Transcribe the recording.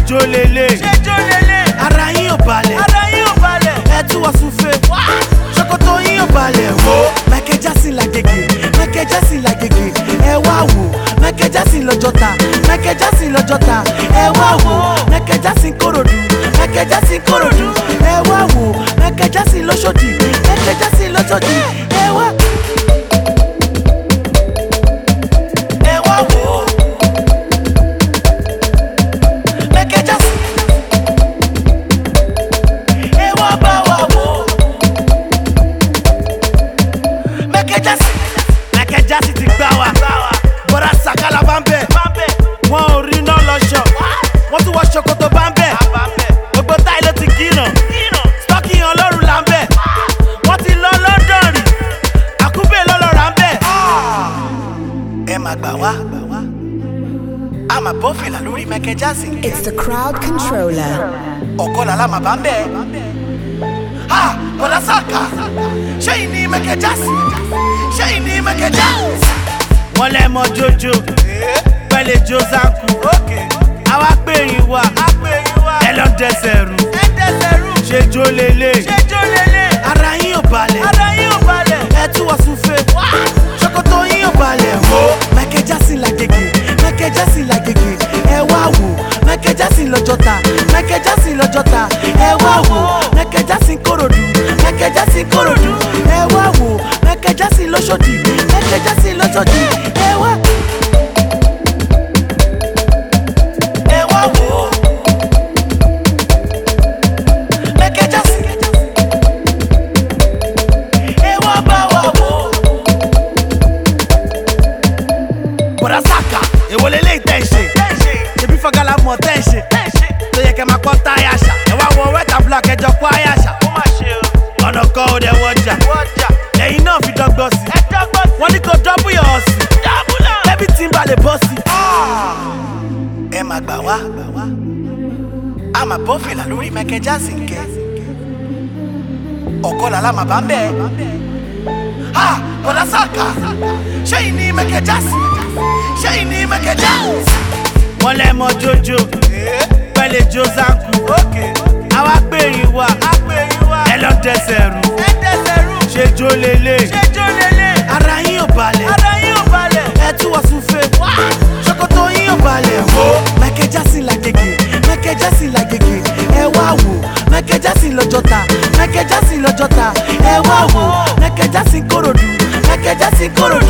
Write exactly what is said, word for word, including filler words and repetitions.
jó lélẹ̀ ṣe jó lélẹ̀ ara yín ò balẹ̀ ara yín ò balẹ̀ ẹ tún wọ́n súnfẹ́ ṣòkòtò yín ò balẹ̀ wò Michael Jackson làgègè Michael Jackson làgègè ẹ wá wò Michael Jackson lọ́jọ́ta Michael Jackson lọ́jọ́ta ẹ wá wò Michael Jackson kòròdú Michael Jackson kòròdú ẹ wá wò Michael Jackson lọ́ṣọ́dì Michael Jackson lọ́ṣọ́dì ẹ wá. ẹ wá wò Michael Jackson ẹ wá bá wa wò Michael Jackson Michael Jackson ti gbá wa bọ́dá sàkálà bá ń bẹ̀ wọ́n ò rí náà lọ́ṣọ̀ wọ́n tún wọ ṣòkòtò bá ń bẹ̀ gbogbo táyì ló ti gíràn stọ́kì ọlọ́run là ń bẹ̀ wọ́n ti lọ London rí àkúbẹ̀ lọ́lọ́ra ń bẹ̀. ẹ má gbà wá a máa bọ́ fìlà lórí Michael Jackson. It's the crowd controller. ọ̀kọ́ làlá màá bá ń bẹ̀. bọ́dá sàkà ṣé yìí ní Michael Jackson ṣé yìí ní Michael Jackson. wọ́n lẹ́ mọ jojo pẹ̀lẹ́ josanku àwa pèrìn wa ẹ lọ dẹsẹ̀ rú ṣe jó lélẹ̀ ara yín ò balẹ̀ ẹ tún wọ́n súnfẹ́ ṣòkòtò yín ò balẹ̀ wò Michael Jackson làgègè Michael Jackson làgègè ẹ wá wò Michael Jackson lọ́jọ́ta Michael Jackson lọ́jọ́ta ẹ wá wò Michael Jackson kòròdú Michael Jackson kòròdú ẹ wá wò Michael Jackson lọ́ṣọ́dì Michael Jackson lọ́ṣọ́dì ẹ wá. ẹ wá wò Michael Jackson ẹ wá bá wa wò. bọ́dá sàkà èwo lélẹ́yìí tẹ̀ ń ṣe ṣebí fọ́gálà mọ̀ tẹ̀ ń ṣe tó yẹ kẹ́ máa pọ́ táyà ṣá ẹ wá wọ wẹ́tà block ẹjọ́ kó àyà ṣá ọ̀nà kan ò dẹ̀ wọ́jà ẹ̀yin náà fi dọ́gbọ́n sí wọ́n ní kó dọ́bù yọ̀ ọ́ sí ẹbí tí ń balẹ̀ bọ́ sí. ẹ má gbà wá a máa bọ́ fìlà lórí Michael Jackson kẹ́ ọ̀kọ́ làlá màá bá ń bẹ̀ bọ́dá sàkà ṣé yìí ní Michael Jackson ṣé yìí ní Michael Jackson. wọ́n lẹ́ mọ jojo pẹ̀lẹ́ josanku àwa pèrìn wa ẹ lọ dẹsẹ̀ rú ṣe jó lélẹ̀ ara yín ò balẹ̀ ẹ tún wọ́n súnfẹ́ ṣòkòtò yín ò balẹ̀ wò Michael Jackson làgègè Michael Jackson làgègè ẹ wá wò Michael Jackson lọ́jọ́ta Michael Jackson lọ́jọ́ta ẹ wá wò Michael Jackson kòròdú Michael Jackson kòròdú